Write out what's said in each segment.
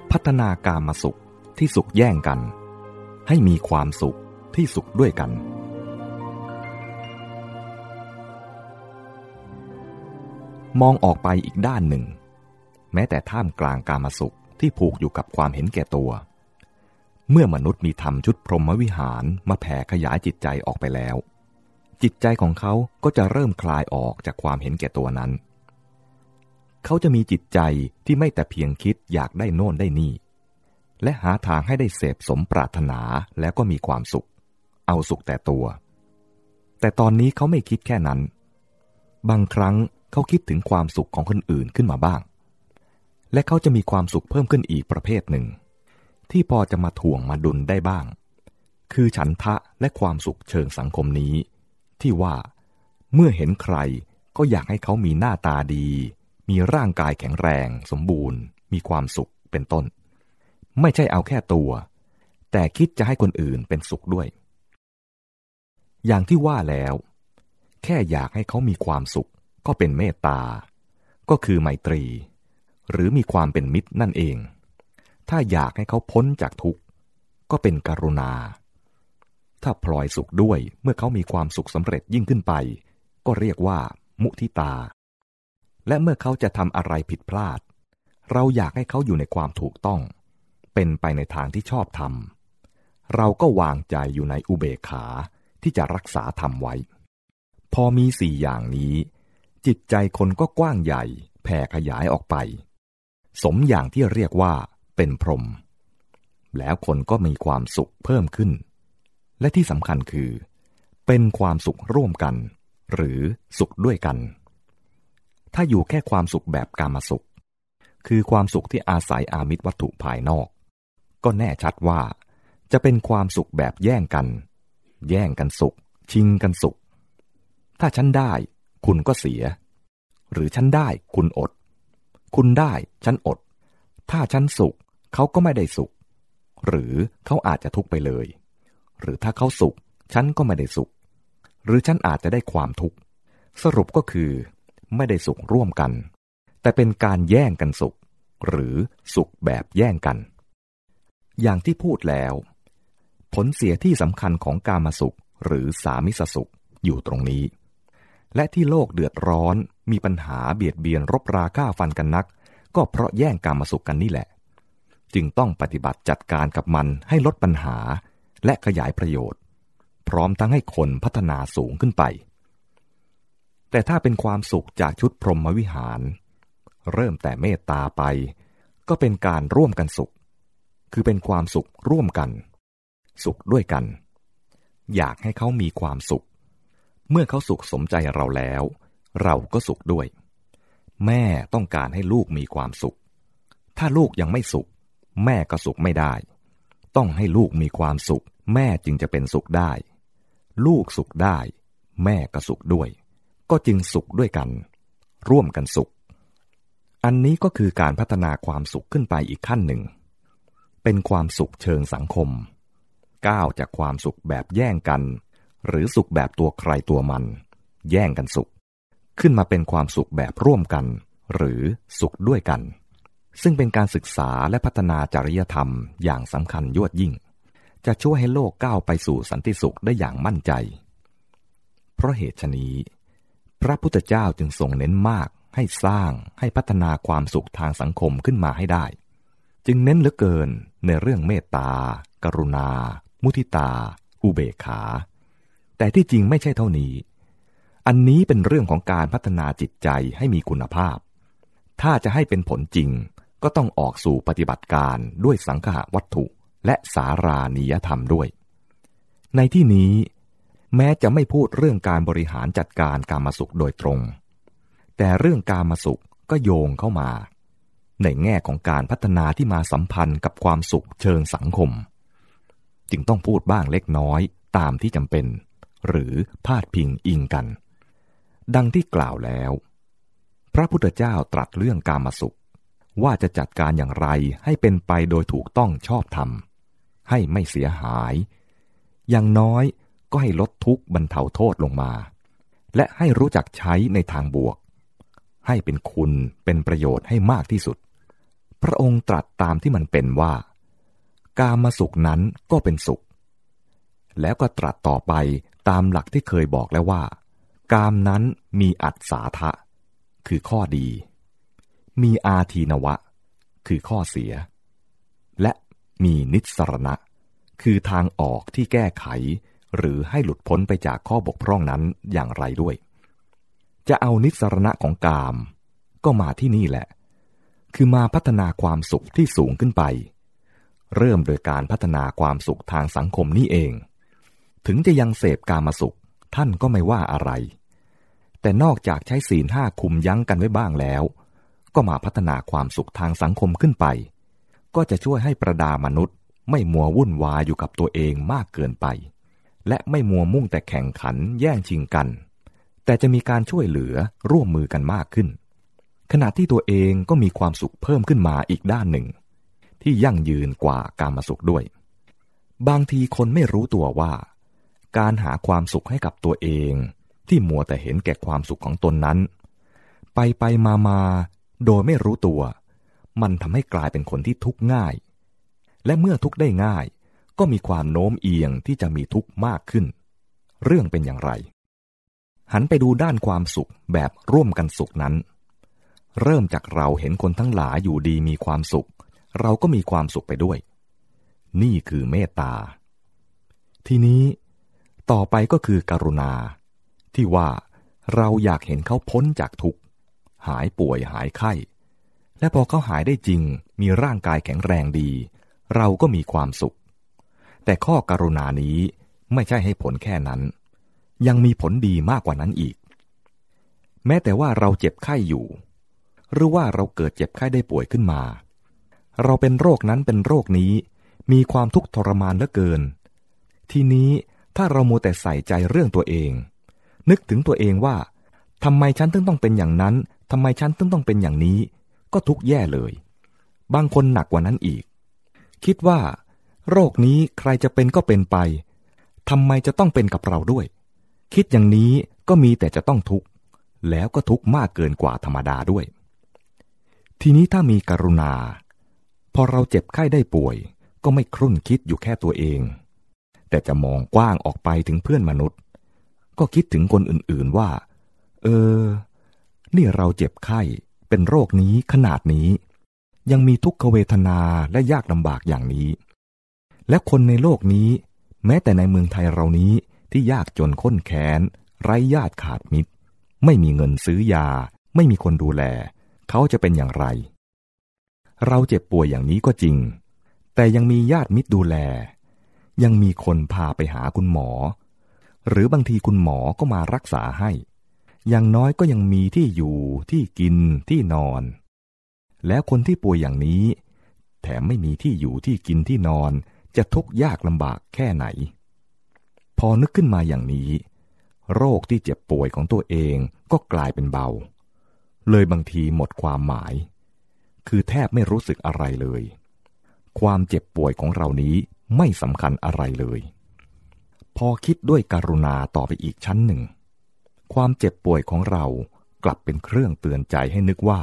พัฒนากามสุขที่สุขแย่งกันให้มีความสุขที่สุขด้วยกันมองออกไปอีกด้านหนึ่งแม้แต่ท่ามกลางกามสุขที่ผูกอยู่กับความเห็นแก่ตัวเมื่อมนุษย์มีธรรมชุดพรหมวิหารมาแผ่ขยายจิตใจออกไปแล้วจิตใจของเขาก็จะเริ่มคลายออกจากความเห็นแก่ตัวนั้นเขาจะมีจิตใจที่ไม่แต่เพียงคิดอยากได้โน่นได้นี่และหาทางให้ได้เสพสมปรารถนาแล้วก็มีความสุขเอาสุขแต่ตัวแต่ตอนนี้เขาไม่คิดแค่นั้นบางครั้งเขาคิดถึงความสุขของคนอื่นขึ้นมาบ้างและเขาจะมีความสุขเพิ่มขึ้นอีกประเภทหนึ่งที่พอจะมาถ่วงมาดุลได้บ้างคือฉันทะและความสุขเชิงสังคมนี้ที่ว่าเมื่อเห็นใครก็อยากให้เขามีหน้าตาดีมีร่างกายแข็งแรงสมบูรณ์มีความสุขเป็นต้นไม่ใช่เอาแค่ตัวแต่คิดจะให้คนอื่นเป็นสุขด้วยอย่างที่ว่าแล้วแค่อยากให้เขามีความสุขก็เป็นเมตตาก็คือไมตรีหรือมีความเป็นมิตรนั่นเองถ้าอยากให้เขาพ้นจากทุกข์ก็เป็นกรุณาถ้าพลอยสุขด้วยเมื่อเขามีความสุขสำเร็จยิ่งขึ้นไปก็เรียกว่ามุทิตาและเมื่อเขาจะทำอะไรผิดพลาดเราอยากให้เขาอยู่ในความถูกต้องเป็นไปในทางที่ชอบธรรมเราก็วางใจอยู่ในอุเบกขาที่จะรักษาธรรมไว้พอมีสี่อย่างนี้จิตใจคนก็กว้างใหญ่แผ่ขยายออกไปสมอย่างที่เรียกว่าเป็นพรหมแล้วคนก็มีความสุขเพิ่มขึ้นและที่สำคัญคือเป็นความสุขร่วมกันหรือสุขด้วยกันถ้าอยู่แค่ความสุขแบบกามสุขคือความสุขที่อาศัยอามิตรวัตถุภายนอกก็แน่ชัดว่าจะเป็นความสุขแบบแย่งกันสุขชิงกันสุขถ้าฉันได้คุณก็เสียหรือฉันได้คุณอดคุณได้ฉันอดถ้าฉันสุขเขาก็ไม่ได้สุขหรือเขาอาจจะทุกข์ไปเลยหรือถ้าเขาสุขฉันก็ไม่ได้สุขหรือฉันอาจจะได้ความทุกข์สรุปก็คือไม่ได้สุขร่วมกันแต่เป็นการแย่งกันสุขหรือสุขแบบแย่งกันอย่างที่พูดแล้วผลเสียที่สำคัญของกามสุขหรือสามิสสุขอยู่ตรงนี้และที่โลกเดือดร้อนมีปัญหาเบียดเบียนรบราฆ่าฟันกันนักก็เพราะแย่งกามสุขกันนี่แหละจึงต้องปฏิบัติจัดการกับมันให้ลดปัญหาและขยายประโยชน์พร้อมทั้งให้คนพัฒนาสูงขึ้นไปแต่ถ้าเป็นความสุขจากชุดพรหมวิหารเริ่มแต่เมตตาไปก็เป็นการร่วมกันสุขคือเป็นความสุขร่วมกันสุขด้วยกันอยากให้เขามีความสุขเมื่อเขาสุขสมใจเราแล้วเราก็สุขด้วยแม่ต้องการให้ลูกมีความสุขถ้าลูกยังไม่สุขแม่ก็สุขไม่ได้ต้องให้ลูกมีความสุขแม่จึงจะเป็นสุขได้ลูกสุขได้แม่ก็สุขด้วยก็จึงสุขด้วยกันร่วมกันสุขอันนี้ก็คือการพัฒนาความสุขขึ้นไปอีกขั้นหนึ่งเป็นความสุขเชิงสังคมก้าวจากความสุขแบบแย่งกันหรือสุขแบบตัวใครตัวมันแย่งกันสุขขึ้นมาเป็นความสุขแบบร่วมกันหรือสุขด้วยกันซึ่งเป็นการศึกษาและพัฒนาจริยธรรมอย่างสำคัญยวดยิ่งจะช่วยให้โลกก้าวไปสู่สันติสุขได้อย่างมั่นใจเพราะเหตุฉะนี้พระพุทธเจ้าจึงทรงเน้นมากให้สร้างให้พัฒนาความสุขทางสังคมขึ้นมาให้ได้จึงเน้นเหลือเกินในเรื่องเมตตากรุณามุทิตาอุเบกขาแต่ที่จริงไม่ใช่เท่านี้อันนี้เป็นเรื่องของการพัฒนาจิตใจให้มีคุณภาพถ้าจะให้เป็นผลจริงก็ต้องออกสู่ปฏิบัติการด้วยสังคหวัตถุและสารานิยธรรมด้วยในที่นี้แม้จะไม่พูดเรื่องการบริหารจัดการกามสุขโดยตรงแต่เรื่องกามสุขก็โยงเข้ามาในแง่ของการพัฒนาที่มาสัมพันธ์กับความสุขเชิงสังคมจึงต้องพูดบ้างเล็กน้อยตามที่จำเป็นหรือพาดพิงอิงกันดังที่กล่าวแล้วพระพุทธเจ้าตรัสเรื่องกามสุขว่าจะจัดการอย่างไรให้เป็นไปโดยถูกต้องชอบธรรมให้ไม่เสียหายอย่างน้อยก็ให้ลดทุกข์บรรเทาโทษลงมาและให้รู้จักใช้ในทางบวกให้เป็นคุณเป็นประโยชน์ให้มากที่สุดพระองค์ตรัสตามที่มันเป็นว่ากามสุขนั้นก็เป็นสุขแล้วก็ตรัสต่อไปตามหลักที่เคยบอกแล้วว่ากามนั้นมีอัศสาทะคือข้อดีมีอาทีนวะคือข้อเสียและมีนิสสรณะคือทางออกที่แก้ไขหรือให้หลุดพ้นไปจากข้อบกพร่องนั้นอย่างไรด้วยจะเอานิสสรณะของกามก็มาที่นี่แหละคือมาพัฒนาความสุขที่สูงขึ้นไปเริ่มโดยการพัฒนาความสุขทางสังคมนี่เองถึงจะยังเสพกามสุขท่านก็ไม่ว่าอะไรแต่นอกจากใช้ศีลห้าคุมยั้งกันไว้บ้างแล้วก็มาพัฒนาความสุขทางสังคมขึ้นไปก็จะช่วยให้ประดามนุษย์ไม่มัววุ่นวายอยู่กับตัวเองมากเกินไปและไม่มัวมุ่งแต่แข่งขันแย่งชิงกันแต่จะมีการช่วยเหลือร่วมมือกันมากขึ้นขณะที่ตัวเองก็มีความสุขเพิ่มขึ้นมาอีกด้านหนึ่งที่ยั่งยืนกว่ากามสุขด้วยบางทีคนไม่รู้ตัวว่าการหาความสุขให้กับตัวเองที่มัวแต่เห็นแก่ความสุขของตนนั้นไปมาโดยไม่รู้ตัวมันทำให้กลายเป็นคนที่ทุกข์ง่ายและเมื่อทุกข์ได้ง่ายก็มีความโน้มเอียงที่จะมีทุกข์มากขึ้นเรื่องเป็นอย่างไรหันไปดูด้านความสุขแบบร่วมกันสุขนั้นเริ่มจากเราเห็นคนทั้งหลายอยู่ดีมีความสุขเราก็มีความสุขไปด้วยนี่คือเมตตาทีนี้ต่อไปก็คือกรุณาที่ว่าเราอยากเห็นเขาพ้นจากทุกข์หายป่วยหายไข้และพอเขาหายได้จริงมีร่างกายแข็งแรงดีเราก็มีความสุขแต่ข้อกรุณานี้ไม่ใช่ให้ผลแค่นั้นยังมีผลดีมากกว่านั้นอีกแม้แต่ว่าเราเจ็บไข้อยู่หรือว่าเราเกิดเจ็บไข้ได้ป่วยขึ้นมาเราเป็นโรคนั้นเป็นโรคนี้มีความทุกข์ทรมานเหลือเกินทีนี้ถ้าเรามัวแต่ใส่ใจเรื่องตัวเองนึกถึงตัวเองว่าทำไมฉันถึงต้องเป็นอย่างนั้นทำไมฉันถึงต้องเป็นอย่างนี้ก็ทุกข์แย่เลยบางคนหนักกว่านั้นอีกคิดว่าโรคนี้ใครจะเป็นก็เป็นไปทำไมจะต้องเป็นกับเราด้วยคิดอย่างนี้ก็มีแต่จะต้องทุกข์แล้วก็ทุกข์มากเกินกว่าธรรมดาด้วยทีนี้ถ้ามีกรุณาพอเราเจ็บไข้ได้ป่วยก็ไม่ครุ่นคิดอยู่แค่ตัวเองแต่จะมองกว้างออกไปถึงเพื่อนมนุษย์ก็คิดถึงคนอื่นๆว่านี่เราเจ็บไข้เป็นโรคนี้ขนาดนี้ยังมีทุกขเวทนาและยากลำบากอย่างนี้และคนในโลกนี้แม้แต่ในเมืองไทยเรานี้ที่ยากจนข้นแค้นไร้ญาติขาดมิตรไม่มีเงินซื้อยาไม่มีคนดูแลเขาจะเป็นอย่างไรเราเจ็บป่วยอย่างนี้ก็จริงแต่ยังมีญาติมิตรดูแลยังมีคนพาไปหาคุณหมอหรือบางทีคุณหมอก็มารักษาให้อย่างน้อยก็ยังมีที่อยู่ที่กินที่นอนแล้วคนที่ป่วยอย่างนี้แถมไม่มีที่อยู่ที่กินที่นอนจะทุกข์ยากลำบากแค่ไหนพอนึกขึ้นมาอย่างนี้โรคที่เจ็บป่วยของตัวเองก็กลายเป็นเบาเลยบางทีหมดความหมายคือแทบไม่รู้สึกอะไรเลยความเจ็บป่วยของเรานี้ไม่สำคัญอะไรเลยพอคิดด้วยกรุณาต่อไปอีกชั้นหนึ่งความเจ็บป่วยของเรากลับเป็นเครื่องเตือนใจให้นึกว่า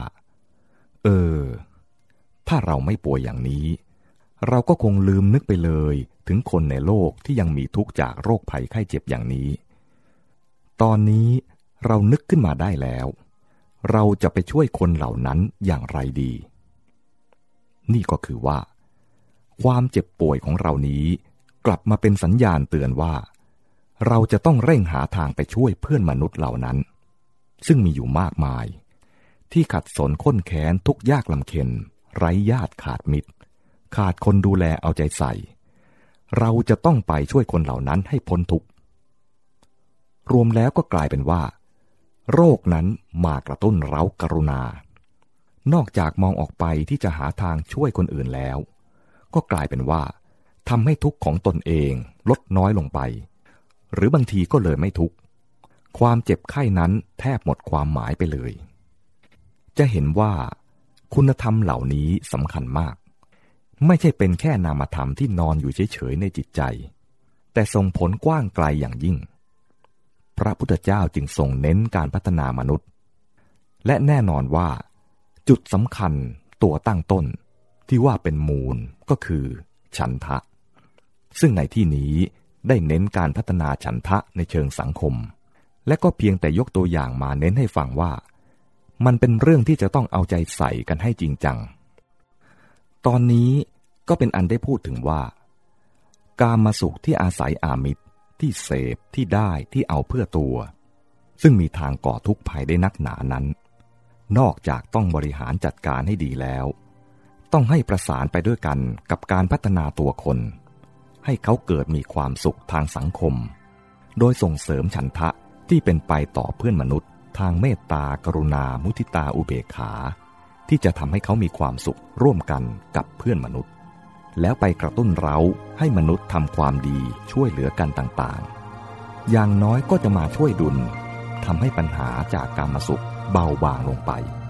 ถ้าเราไม่ป่วยอย่างนี้เราก็คงลืมนึกไปเลยถึงคนในโลกที่ยังมีทุกข์จากโรคภัยไข้เจ็บอย่างนี้ตอนนี้เรานึกขึ้นมาได้แล้วเราจะไปช่วยคนเหล่านั้นอย่างไรดีนี่ก็คือว่าความเจ็บป่วยของเรานี้กลับมาเป็นสัญญาณเตือนว่าเราจะต้องเร่งหาทางไปช่วยเพื่อนมนุษย์เหล่านั้นซึ่งมีอยู่มากมายที่ขัดสนข้นแค้นทุกข์ยากลำเค็ญไร้ญาติขาดมิตรขาดคนดูแลเอาใจใส่เราจะต้องไปช่วยคนเหล่านั้นให้พ้นทุกข์รวมแล้วก็กลายเป็นว่าโรคนั้นมากระตุ้นเร้ากรุณานอกจากมองออกไปที่จะหาทางช่วยคนอื่นแล้วก็กลายเป็นว่าทำให้ทุกข์ของตนเองลดน้อยลงไปหรือบางทีก็เลยไม่ทุกข์ความเจ็บไข้นั้นแทบหมดความหมายไปเลยจะเห็นว่าคุณธรรมเหล่านี้สำคัญมากไม่ใช่เป็นแค่นามธรรมที่นอนอยู่เฉยๆในจิตใจแต่ส่งผลกว้างไกลอย่างยิ่งพระพุทธเจ้าจึงทรงเน้นการพัฒนามนุษย์และแน่นอนว่าจุดสำคัญตัวตั้งต้นที่ว่าเป็นมูลก็คือฉันทะซึ่งในที่นี้ได้เน้นการพัฒนาฉันทะในเชิงสังคมและก็เพียงแต่ยกตัวอย่างมาเน้นให้ฟังว่ามันเป็นเรื่องที่จะต้องเอาใจใส่กันให้จริงจังตอนนี้ก็เป็นอันได้พูดถึงว่ากามสุขที่อาศัยอามิตรที่เสพที่ได้ที่เอาเพื่อตัวซึ่งมีทางก่อทุกข์ภัยได้นักหนานั้นนอกจากต้องบริหารจัดการให้ดีแล้วต้องให้ประสานไปด้วยกันกับการพัฒนาตัวคนให้เขาเกิดมีความสุขทางสังคมโดยส่งเสริมฉันทะที่เป็นไปต่อเพื่อนมนุษย์ทางเมตตากรุณามุทิตาอุเบกขาที่จะทำให้เขามีความสุขร่วมกันกับเพื่อนมนุษย์แล้วไปกระตุ้นเร้าให้มนุษย์ทำความดีช่วยเหลือกันต่างๆอย่างน้อยก็จะมาช่วยดุลทำให้ปัญหาจากกามสุขเบาบางลงไป